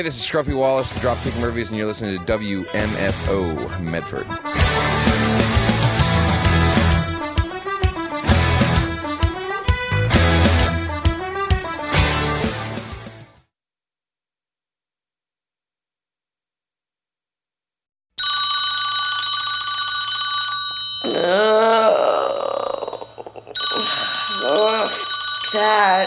This is Scruffy Wallace, the Dropkick Murphys, and you're listening to WMFO Medford. That.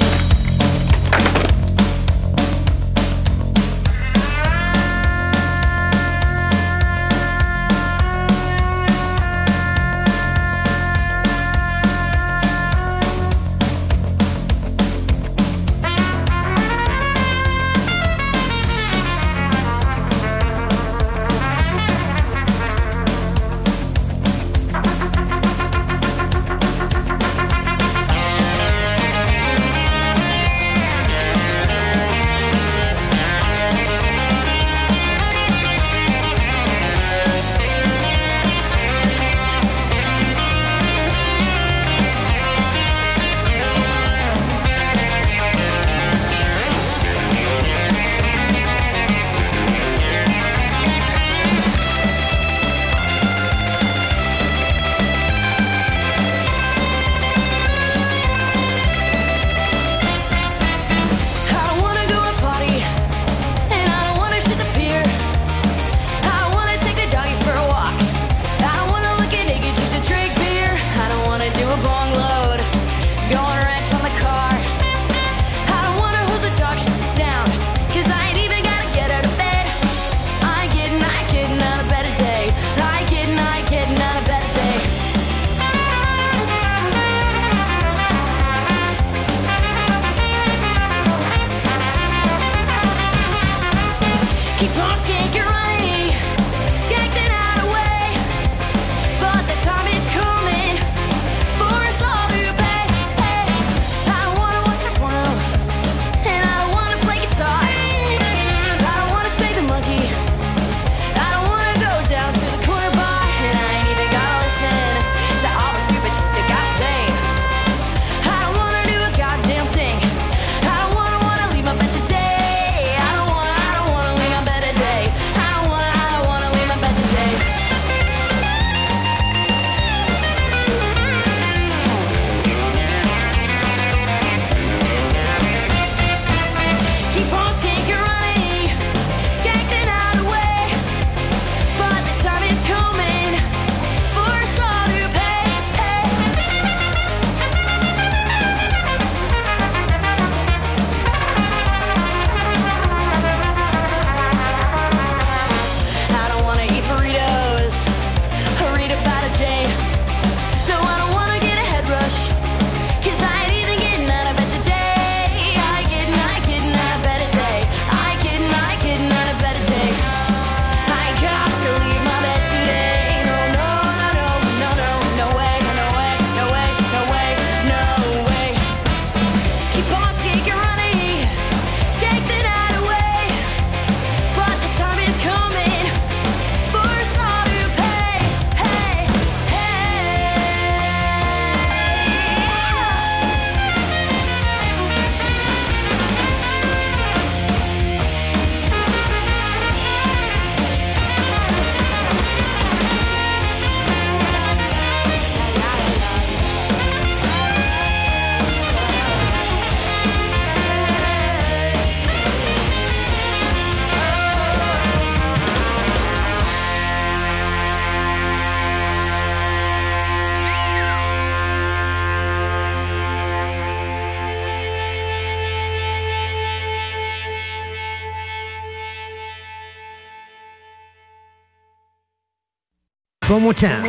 One more time.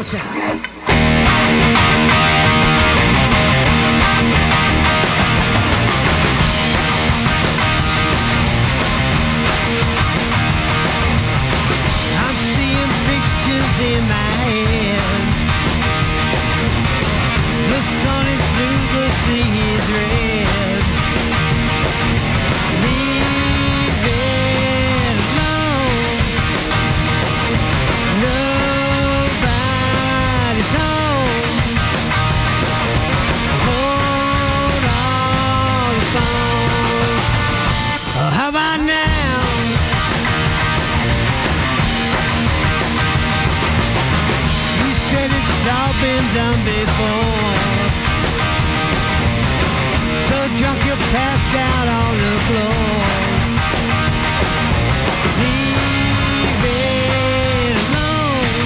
I'm seeing pictures in my head. The sun is blue, the sea is red. Leave it alone. Nobody's before. So drunk you passed out on the floor. Leave it alone.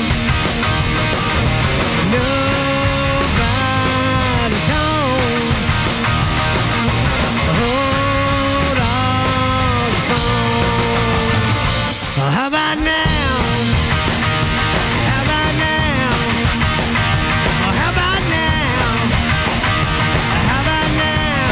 Nobody's home. Hold on the phone. Well, how about now? How about now? Well, how about now? How about now?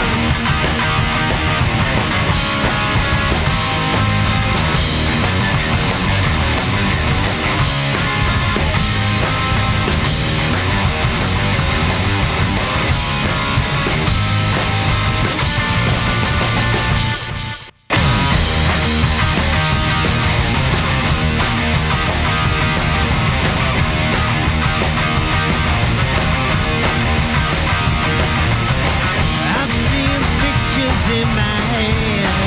I'm seeing pictures in my head.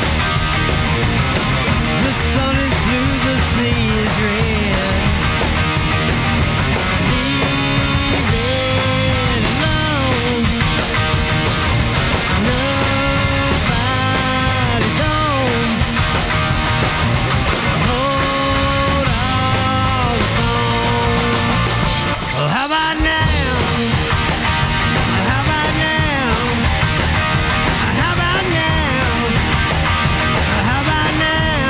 The sun is blue, the sea is red. Leave it alone. Nobody's home. Hold on the phone. Oh, how about now? How about now? How about now? How about now?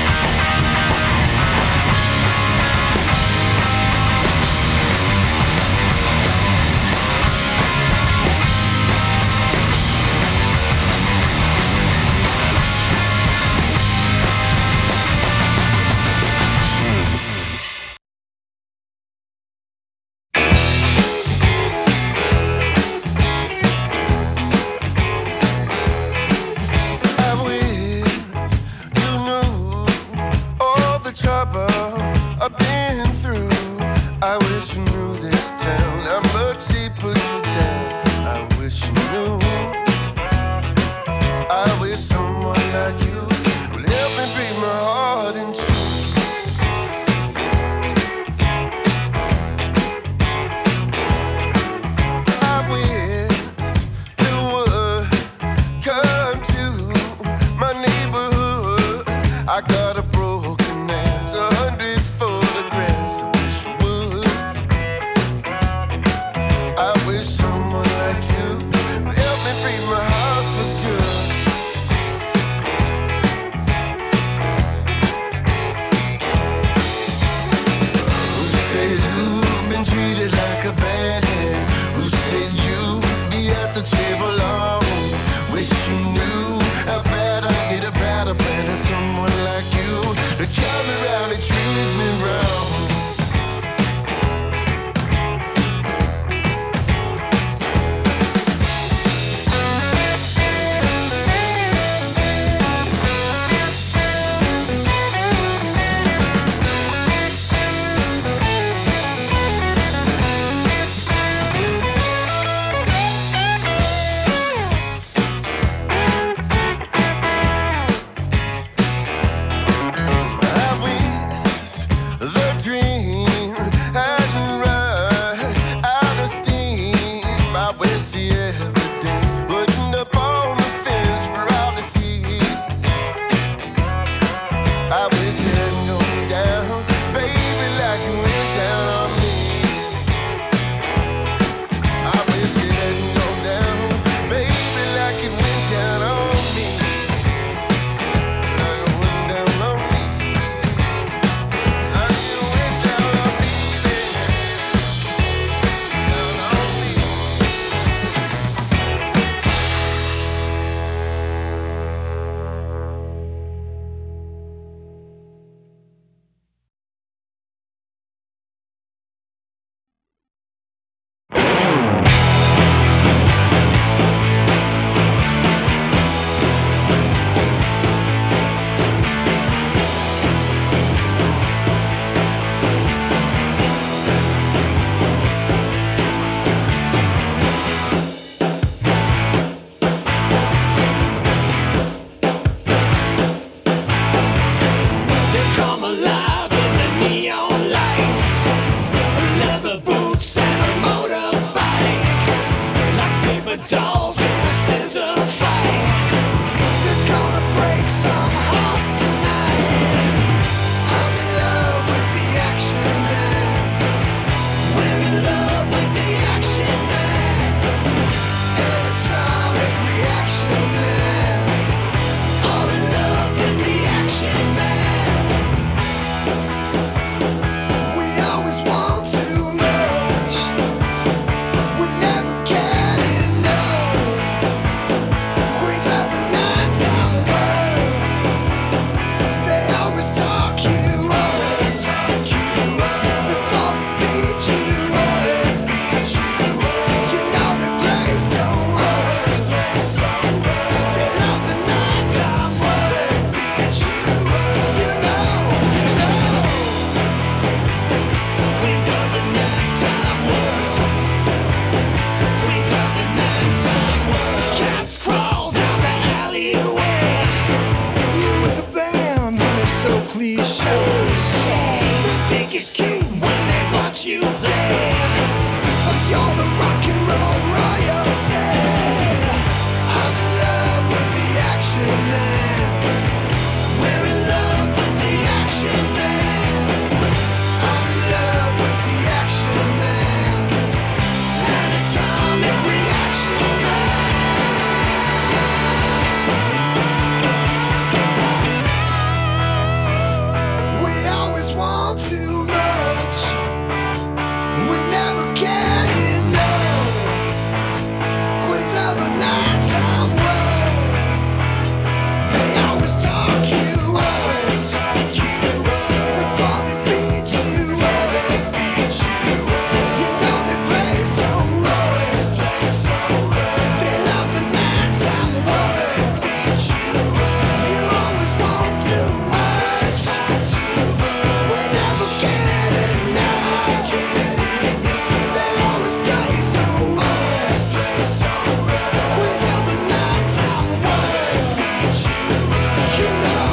I wish you knew all the trouble I've been through. I wish you knew this town, how much he put you down. I wish you knew. I wish someone like you would help me break my heart in two. I wish you would come to my neighborhood. I got a broken axe, 100 photographs. I wish you would. I wish someone like you would help me break my heart for good. Who said you've been treated like a bad hand? Who said you'd be at the table long? Wish you knew how bad I need a better plan than someone like you to come around and treat me wrong. I wish the dream hadn't run out of steam. I wish the evidence wouldn't up on the fence for all to see. I wish it hadn't gone down, baby, like it went down on me. I wish it hadn't gone down, baby, like it went down on me. Like it went down on me. Like it went down on me, baby. Down on me. Alive in the neon lights, leather boots and a motorbike. cliche. They think it's cute when they watch you play. You're the rock and roll royalty. I'm in love with the action man. We're in love with the action man. I'm in love with the action man. Anatomic reaction man. We always want too much. We never get enough. Queens of the nighttime world. They always talk you up. Before they beat you up. You know they play so rough. They love the nighttime world. You always want too much. We never get enough. They always play so rough. Queens of the nighttime world. You know.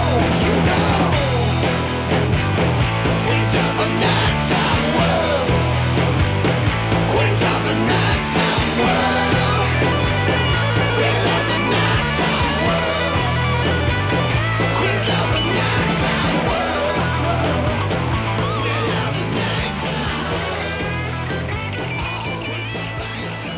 Queens of the nighttime world. Queens of the nighttime world. Queens of the nighttime world. Queens of the nighttime world. Queens of the nighttime world. Queens of the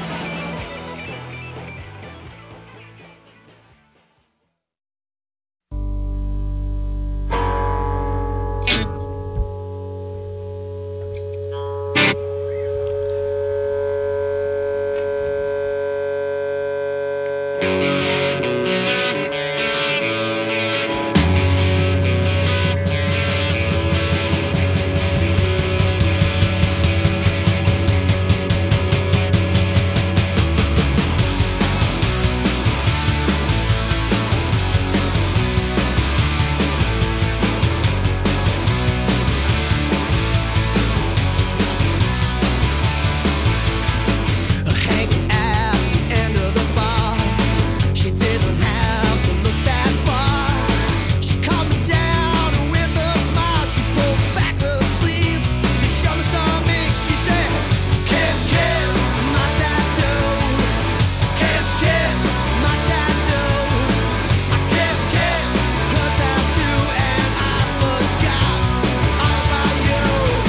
hanging at the end of the bar. She didn't have to look that far. She calmed me down and with a smile she pulled back her sleeve to show me some ink. She said, "Kiss, kiss, my tattoo. Kiss, kiss, my tattoo." I kiss, kiss her tattoo and I forgot all about you.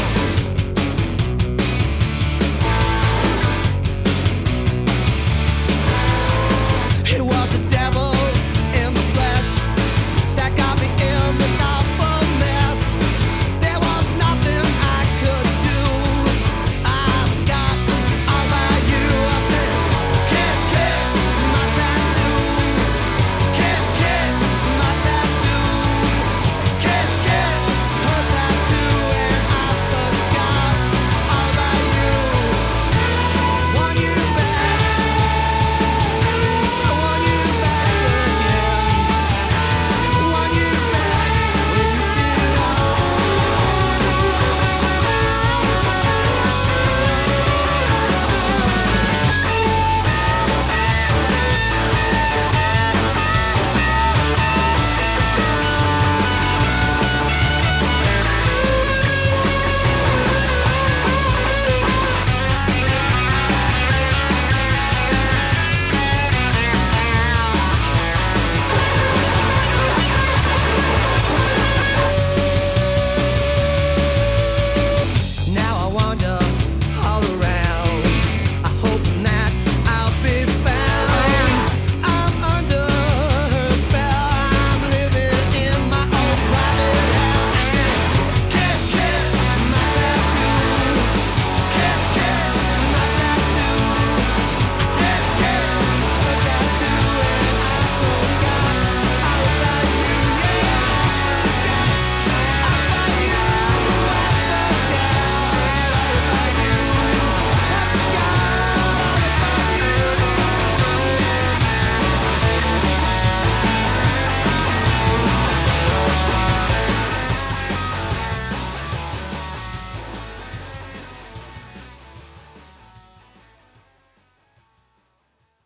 It was the devil in the flesh that got me in this awful mess. There was nothing I could do. I forgot all about you. I said, "Kiss, kiss, my tattoo. Kiss, kiss, my tattoo. Kiss, kiss her tattoo and I forgot all about you. Want you back. I want you back again. Want you back where you Now I wander all around. I hope that I'll be found. I'm under her spell. I'm living in my own private hell. Kiss, kiss, my tattoo. Kiss, kiss, my tattoo. Kiss, kiss, her tattoo and I forgot all about you. Yeah,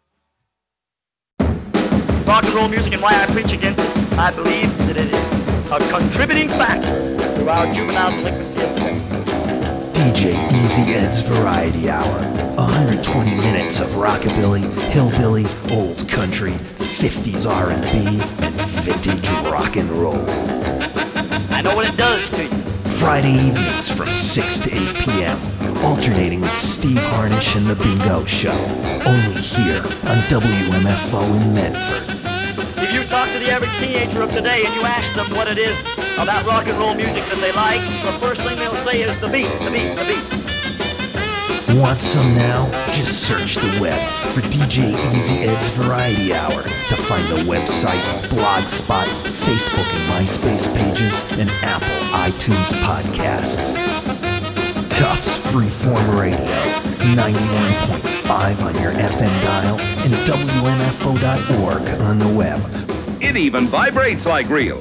Rock and roll music and why I preach against it. I believe that it is a contributing factor to our juvenile delinquency of today. DJ Easy Ed's Variety Hour. 120 minutes of rockabilly, hillbilly, old country, 50s R&B, and vintage rock and roll. I know what it does to you. Friday evenings from 6 to 8 p.m. Alternating with Steve Harnish and The Bingo Show. Only here on WMFO in Medford. If you talk to the average teenager of today and you ask them what it is about rock and roll music that they like, the first thing they'll say is the beat, the beat, the beat. Want some now? Just search the web for DJ Easy Ed's Variety Hour to find the website, Blogspot, Facebook and MySpace pages, and Apple iTunes podcasts. Tufts Freeform Radio, 91.5 on your FM dial, and WMFO.org on the web. It even vibrates like real.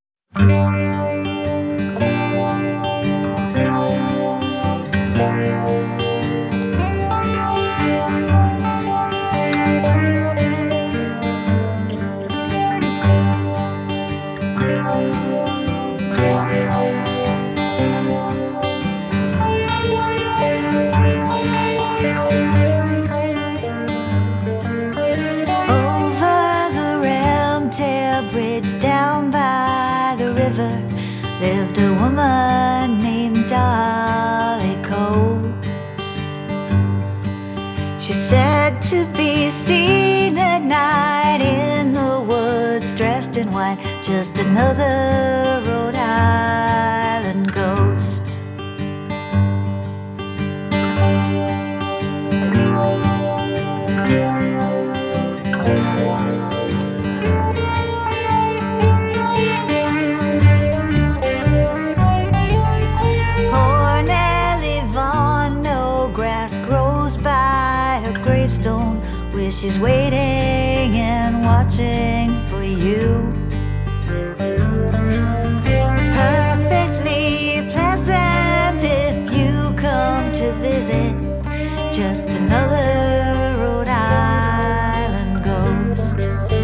Lived a woman named Dolly Cole. She said to be seen at night in the woods, dressed in white, just another Rhode Island ghost. She's waiting and watching for you. Perfectly pleasant if you come to visit. Just another Rhode Island ghost.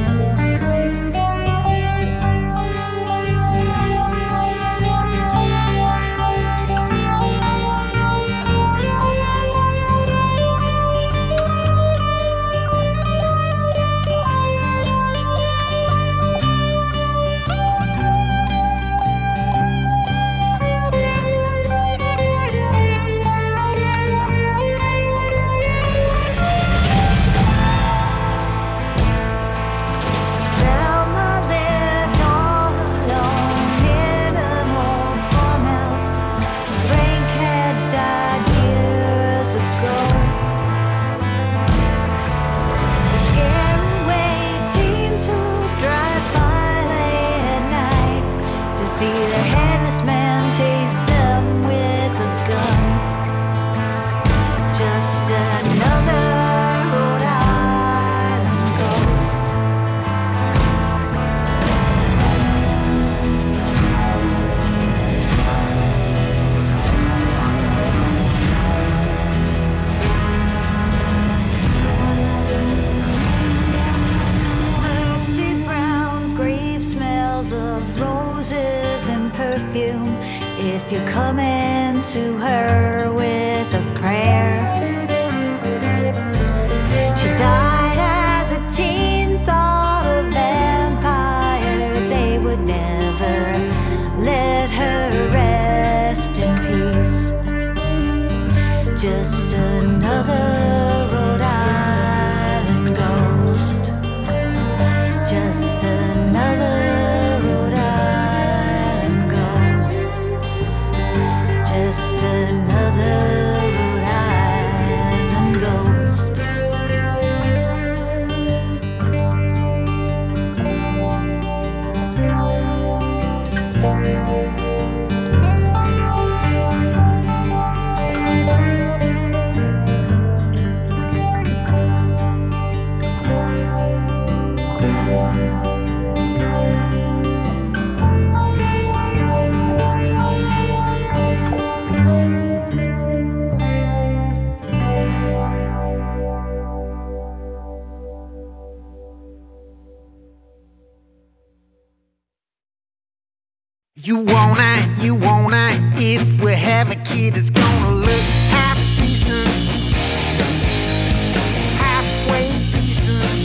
If you're coming to her with a prayer. She died as a teen, thought a vampire. They would never let her rest in peace. Just another Rhode Island ghost. Just another Rhode Island ghost. Just another Rhode Island ghost. You wanna, if we have a kid that's gonna look half decent, halfway decent,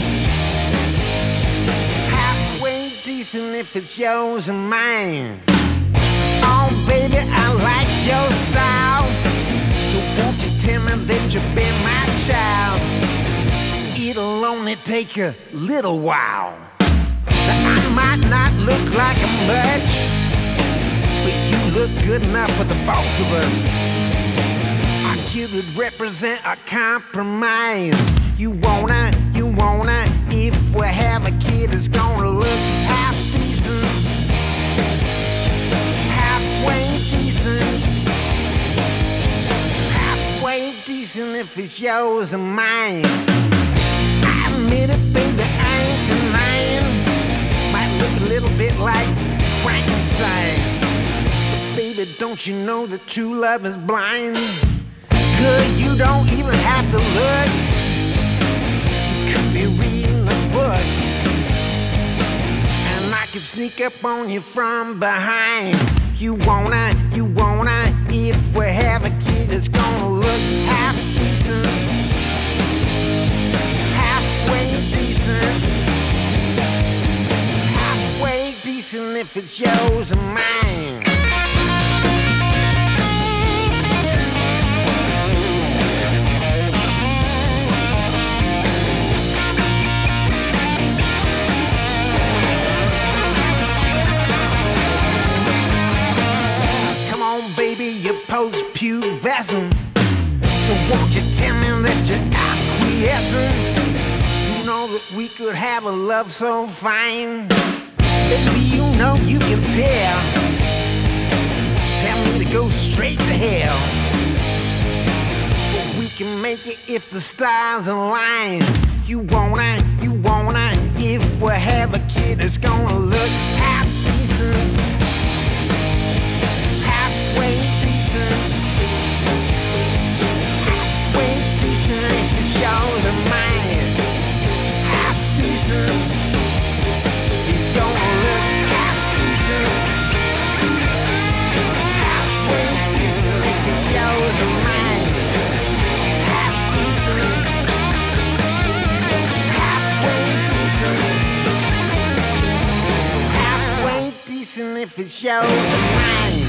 halfway decent if it's yours and mine. Oh baby, I like your style, so won't you tell me that you'll be my child? It'll only take a little while. I might not look like much, but you look good enough for the both of us. Our kid would represent a compromise. You wanna, if we have a kid that's gonna look half decent, halfway decent, halfway decent if it's yours and mine. I admit it, baby, I ain't denying. Might look a little bit like Frankenstein, but baby, don't you know that true love is blind? Good, you don't even have to look. You could be reading a book, and I could sneak up on you from behind. You wanna, if we have a kid that's gonna look half decent, halfway decent, halfway decent if it's yours and mine. Come on, baby, you're post-pubescent, so won't you tell me that you're acquiescent? You know that we could have a love so fine. Baby, you know you can tell. Tell me to go straight to hell, but we can make it if the stars align. You wanna, if we have a kid that's gonna look half decent, halfway decent, halfway decent if it's yours and mine. Half decent, you don't look half decent, halfway decent if it's yours and mine. Half decent, halfway decent, halfway decent if it's yours and mine.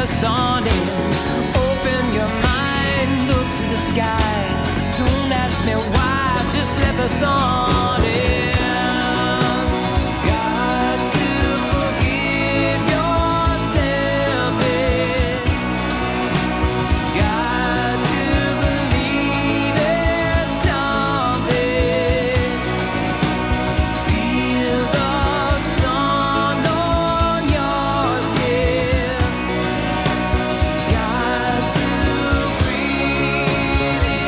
focus on it. Open your mind, look to the sky. Don't ask me why, just let the sun in. Got to forgive yourself. Got to believe in something. Feel the sun on your skin. Got to breathe it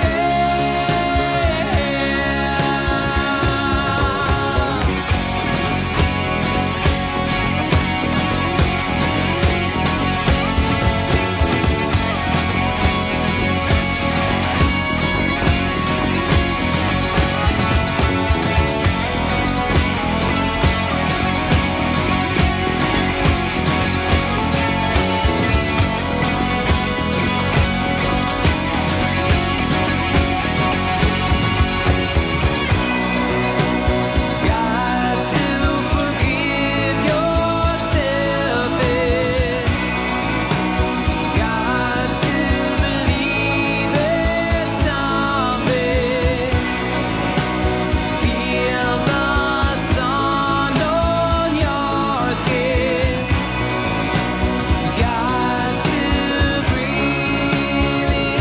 Got to forgive yourself. Got to believe there's something. Feel the sun on your skin. Got to breathe the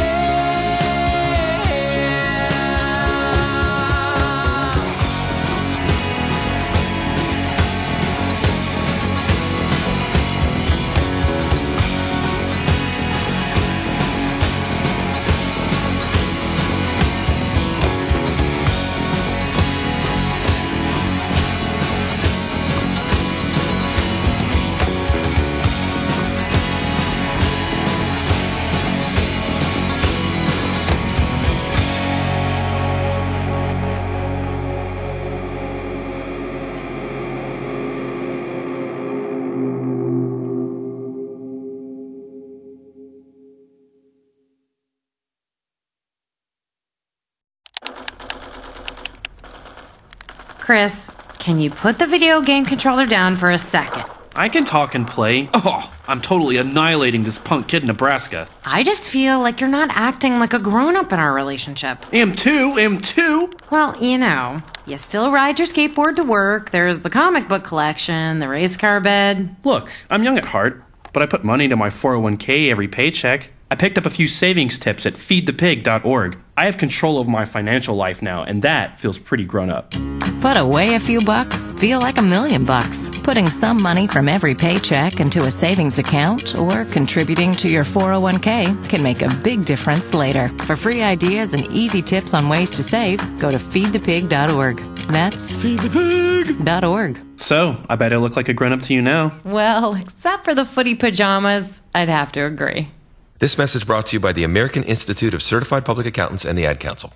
Chris, can you put the video game controller down for a second? I can talk and play. Oh, I'm totally annihilating this punk kid in Nebraska. I just feel like you're not acting like a grown-up in our relationship. Am too. Well, you still ride your skateboard to work, there's the comic book collection, the race car bed. Look, I'm young at heart, but I put money into my 401k every paycheck. I picked up a few savings tips at feedthepig.org. I have control over my financial life now, and that feels pretty grown up. Put away a few bucks, feel like $1 million. Putting some money from every paycheck into a savings account or contributing to your 401k can make a big difference later. For free ideas and easy tips on ways to save, go to feedthepig.org. That's feedthepig.org. So, I bet I look like a grown-up to you now. Well, except for the footy pajamas, I'd have to agree. This message brought to you by the American Institute of Certified Public Accountants and the Ad Council.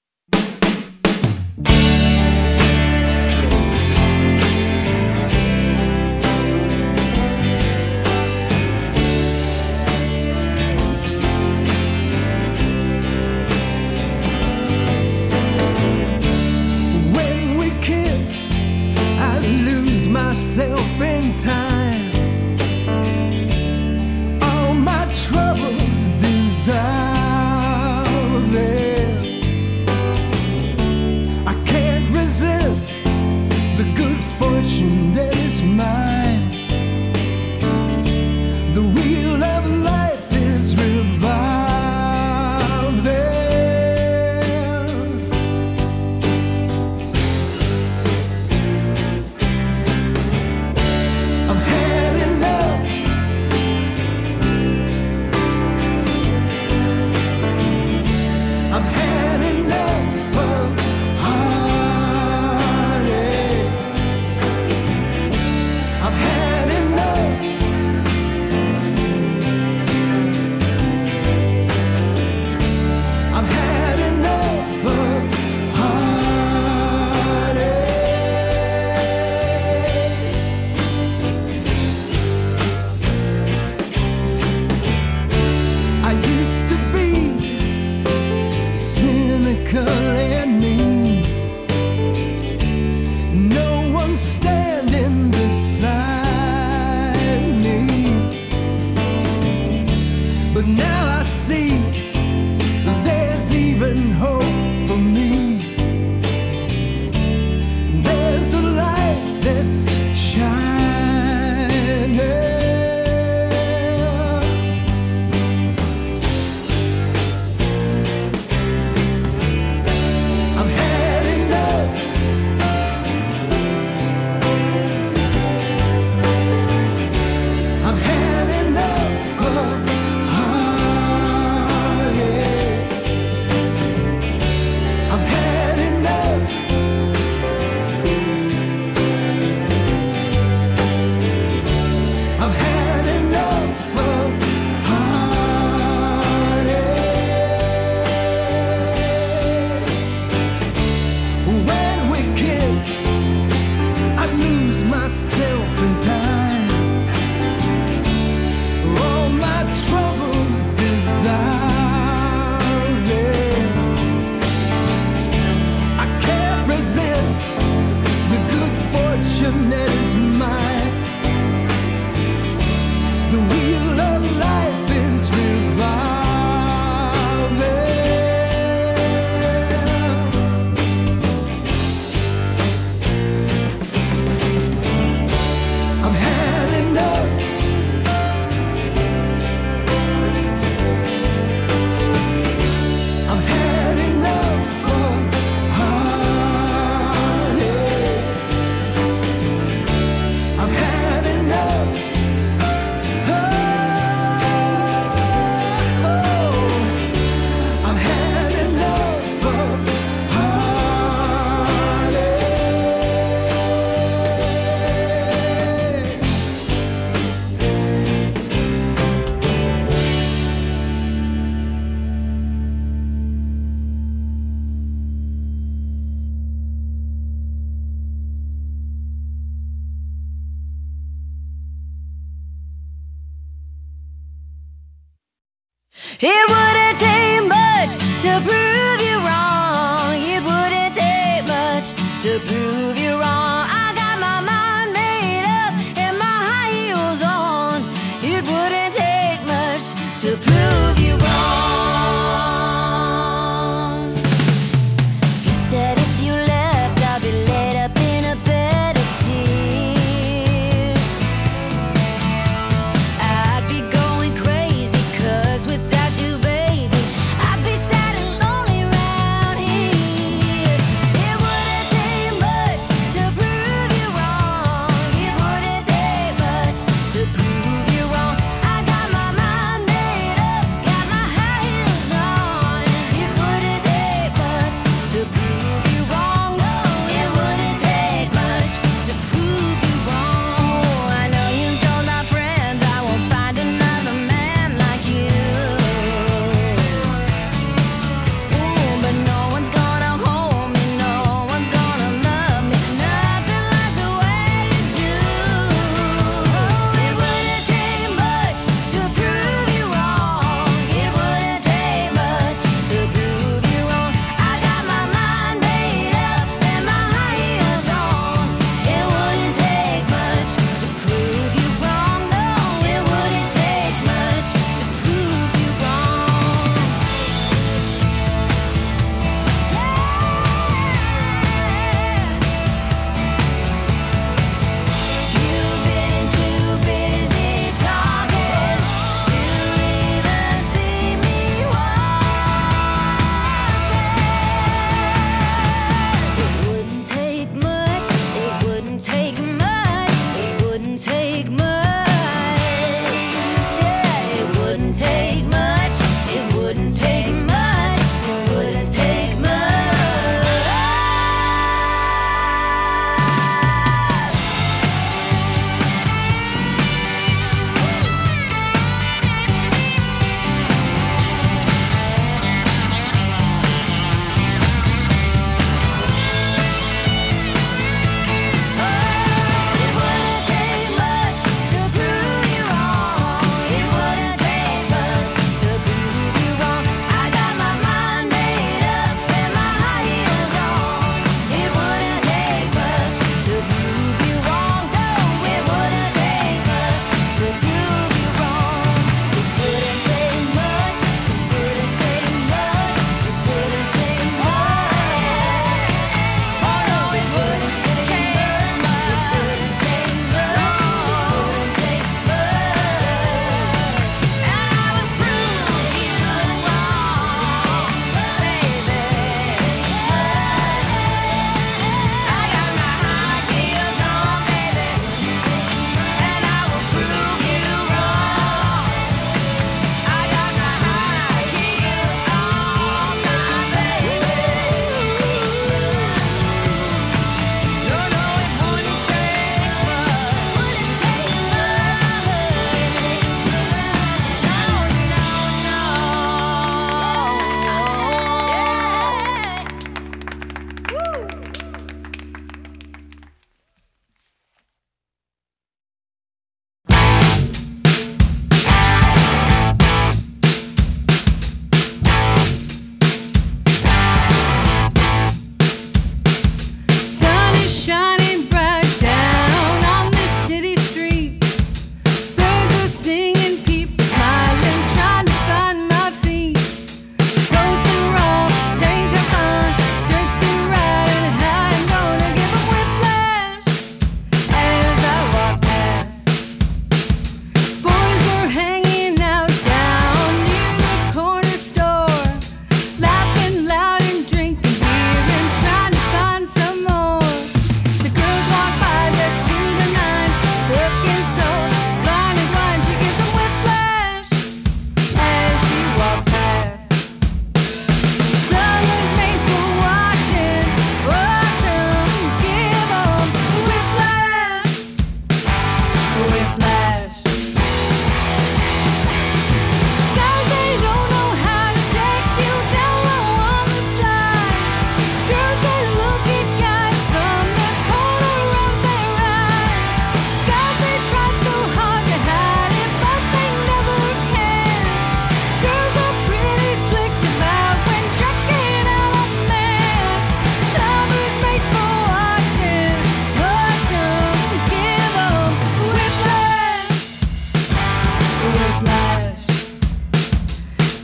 When we kiss, I lose myself in time. All my troubles dissolve. But now I see there's even hope for me. There's a light that's shining. I've had enough. I've had enough of heartache. I've had enough. I've had enough of heartache. When we kiss, I lose myself in time. All my troubles dissolving. I can't resist the good fortune that is mine. The wheel of life is revolving. I've had enough. I've had enough of heartache. I've had enough. I've had enough of heartache. It wouldn't take much to prove you wrong. It wouldn't take much to prove you wrong. I got my mind made up and my high heels on. It wouldn't take much to prove you wrong. You said if you left, I'd be laid up in a bed of tears. I'd be going crazy, 'cause without you, baby, I'd be sad and lonely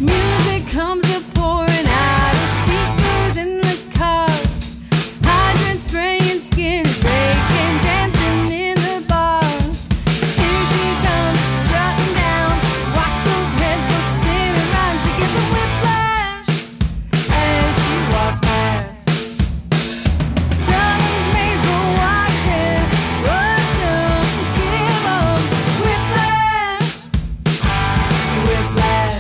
Music comes a pouring out of speakers in the car. Hydrants spraying, skin breaking, dancing in the bar. Here she comes strutting down. Watch those heads go spinning round. She gets a whiplash as she walks past. Summer's made for watching, watch 'em, give 'em whiplash, whiplash.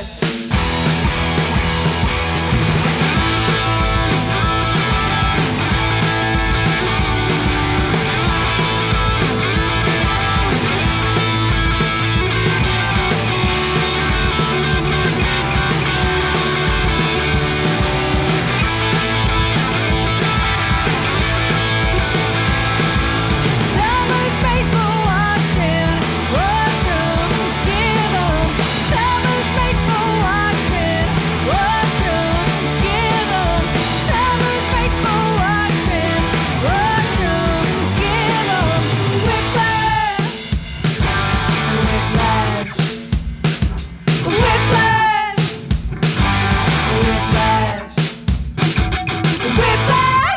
Summer's made for watching, watch 'em, give 'em. Summer's made for watching, watch 'em, give 'em. Summer's made for watching, watch 'em, give 'em. Whiplash, whiplash, whiplash, whiplash, whiplash.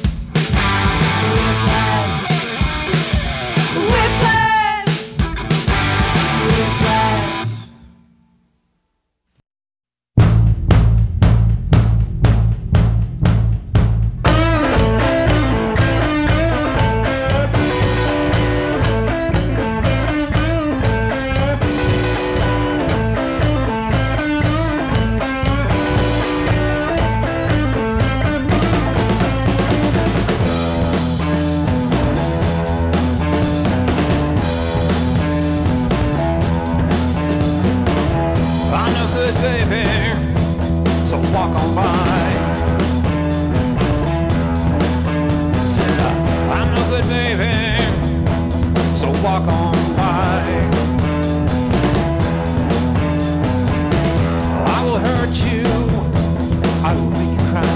Whiplash, whiplash. I'm no good, baby, so walk on by. Said I'm no good, baby, so walk on by. I will hurt you, I will make you cry.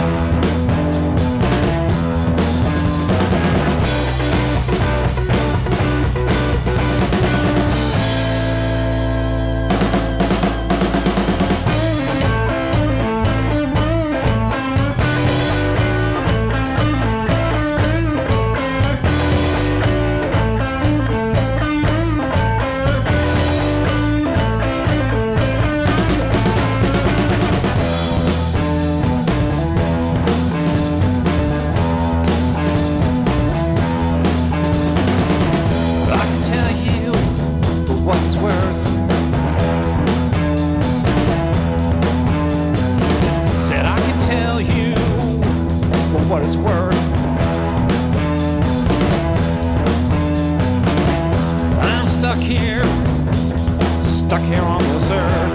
I can tell you for what it's worth. Said I can tell you for what it's worth. I'm stuck here on this earth.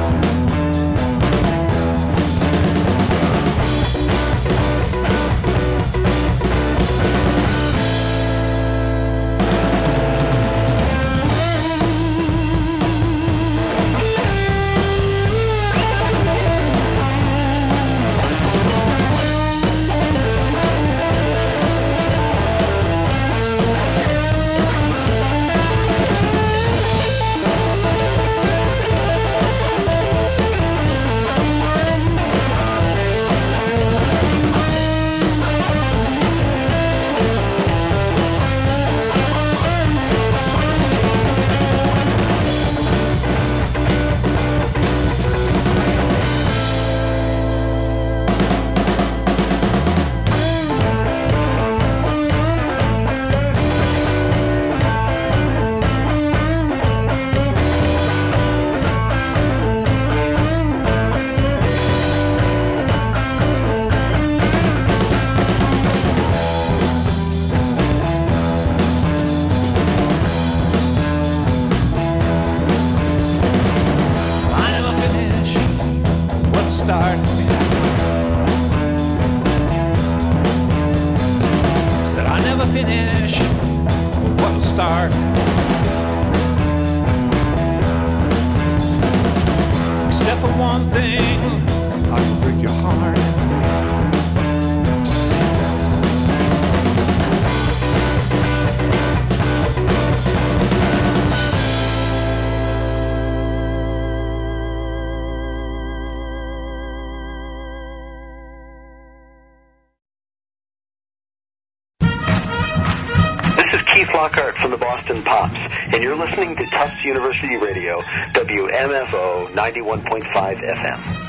Start. Said I never finish what'll start. Except for one thing, I can break your heart. Flockhart from the Boston Pops, and you're listening to Tufts University Radio, WMFO 91.5 FM.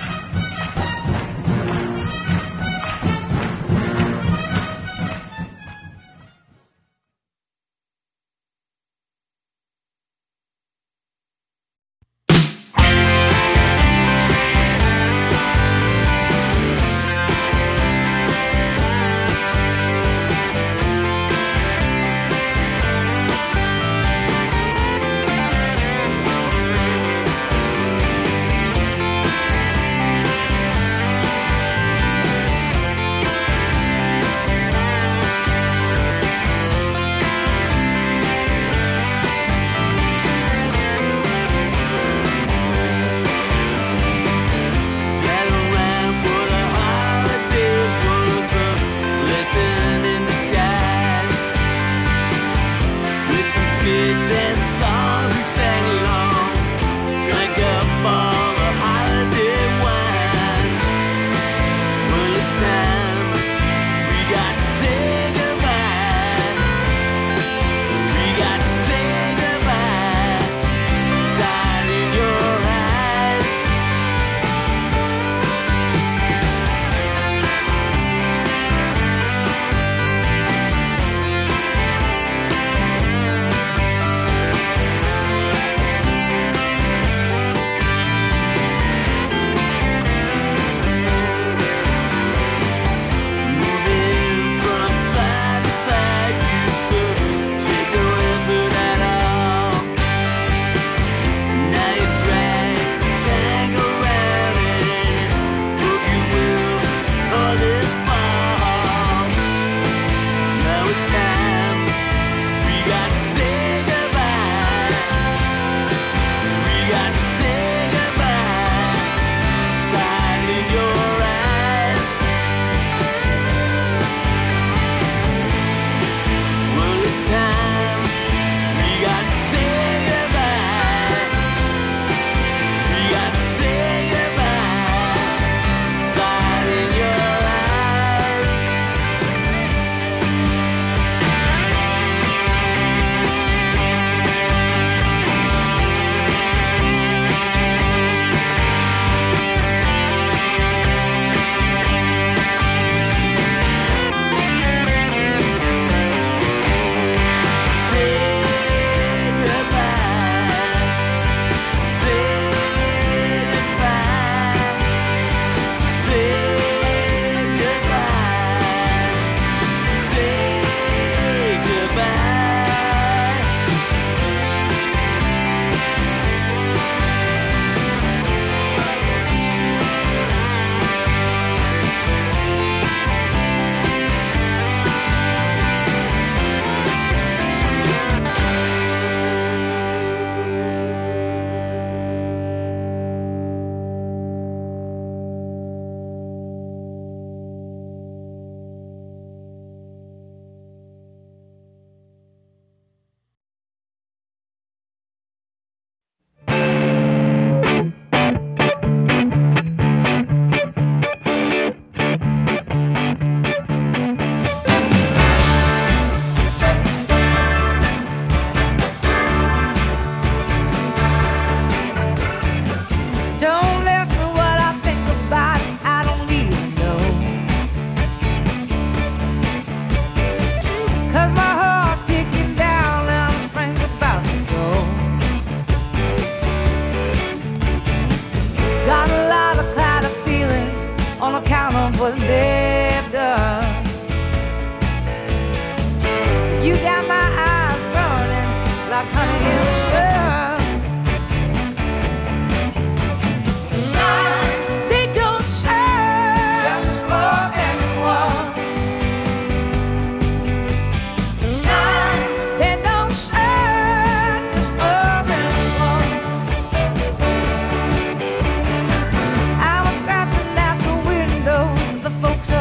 Folks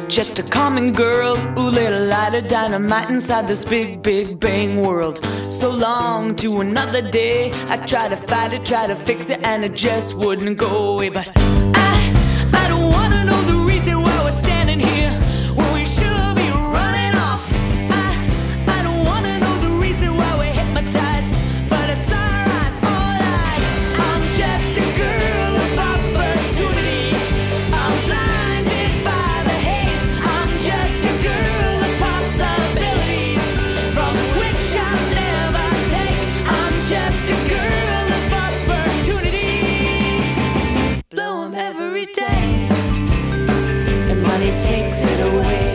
Just a common girl who lit a light of dynamite inside this big, big bang world. So long to another day. I tried to fight it, tried to fix it, and it just wouldn't go away. But I don't wanna know the reason why we're standing here when we should be running off. I don't wanna know the reason why we're hypnotized, but it's our eyes, all eyes. I'm just a girl of opportunity. I'm blinded by the haze. I'm just a girl of possibilities from which I'll never take. I'm just a girl of opportunity. Blow 'em every day, and money takes it away.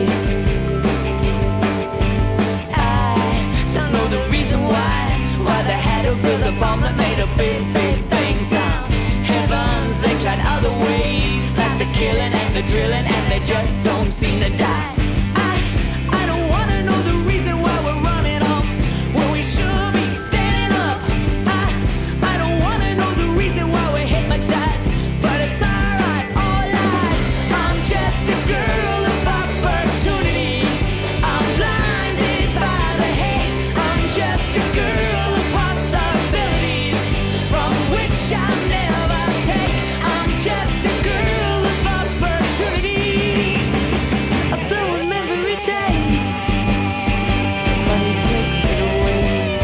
I don't know the reason why they had to build a bomb that made a big, big bang sound. Heavens, they tried other ways, like the killing and the drilling, and they just don't seem to die. I don't wanna know the reason why we're running off when we should be standing up. I don't wanna know the reason why we're hypnotized, but it's our eyes, all eyes. I'm just a girl of opportunity. I'm blinded by the haze. I'm just a girl of possibilities from which I'll never take. I'm just a girl of opportunity. I blow 'em every day. Money takes it away.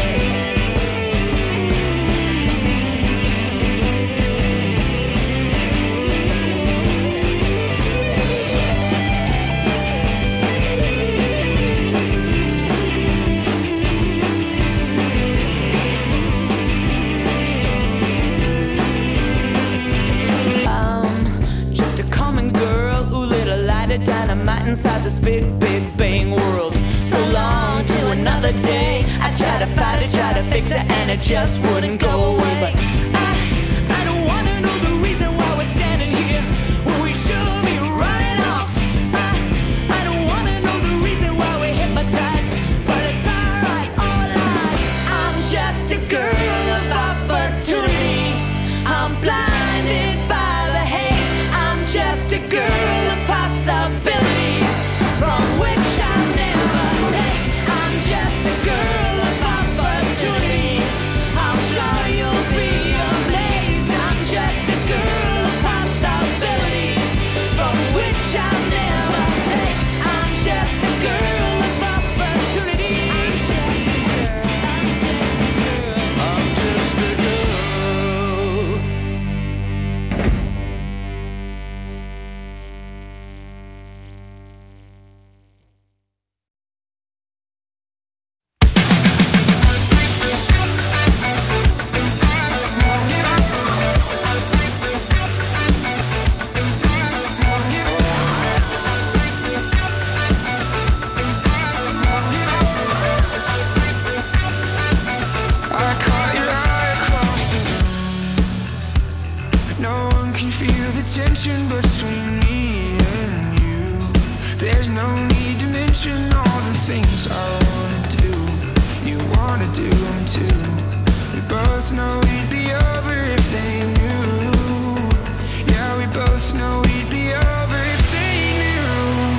I'm just a common girl who lit a light of dynamite inside this big, big bang world. So long to another day. I try to fight it, try to fix it, and it just wouldn't go away. But I don't wanna know the reason why we're standing here when we should be running off. I don't wanna know the reason why we're hypnotized, but it's our eyes, all eyes. I'm just a girl of opportunity. I'm blinded by the haze. I'm just a girl of possibilities from which I'll never take. I'm just a girl of opportunity. I'm sure you'll be amazed. I'm just a girl of possibilities from which I'll never take. I'm just a girl of opportunity. I'm just a girl. I'm just a girl. I caught your eye across the room. No one can feel the tension between me and you. There's no need to mention all the things I wanna do. You wanna do them too. We both know we'd be over if they knew. Yeah, we both know we'd be over if they knew.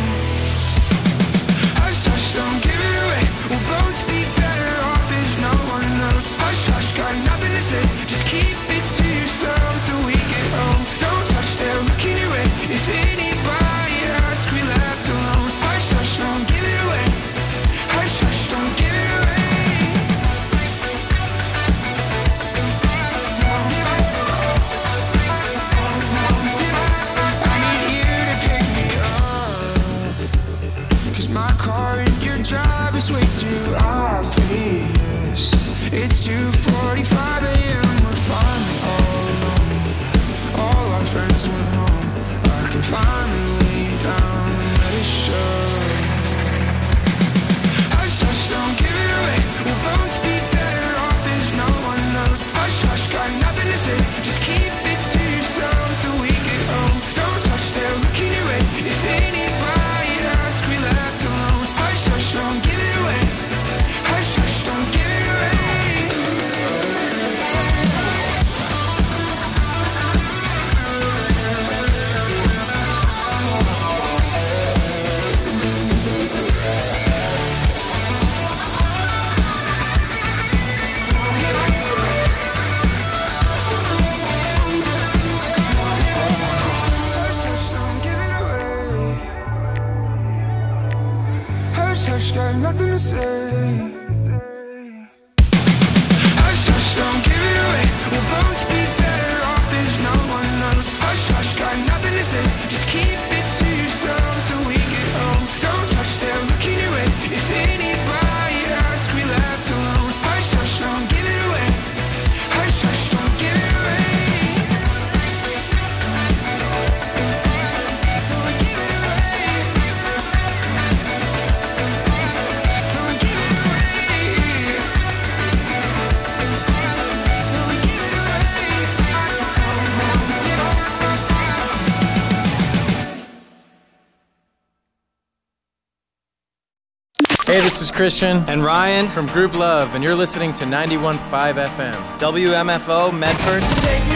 Hush, hush, don't give it away. We'll both be better off if no one knows. Hush, hush, got nothing to say. Just keep it to yourself till we get home. Don't touch, they're looking your way. If anybody asks, we left alone. Hush, hush, don't give it away. Hush, hush, don't give it away. I need you to pick me up, 'cause my car in your drive is way too obvious. It's 2:45 a.m. We're finally all alone. All our friends went home. I can finally lay down and let it show. Hush, hush, don't give it away. We'll both be better off if no one knows. Hush, hush, got nothing to say. Just keep it to yourself till we get home. Don't touch, they're looking your way. If anybody asks, we left alone. Hush, hush, don't give it away. Hush, hush, don't give it away. hush, got nothing to say. Hush, hush, don't give it away. We'll both be better off if no one knows. Hush, hush, got nothing to say. Just keep it to yourself till we get home. Don't touch, they're looking your way. If anybody asks, we left alone. Hush, hush, don't give it away. Hush, hush, don't give it away. Don't give it away. Don't give it away. Don't give it Hey, this is Christian and Ryan from Group Love, and you're listening to 91.5 FM. WMFO Medford.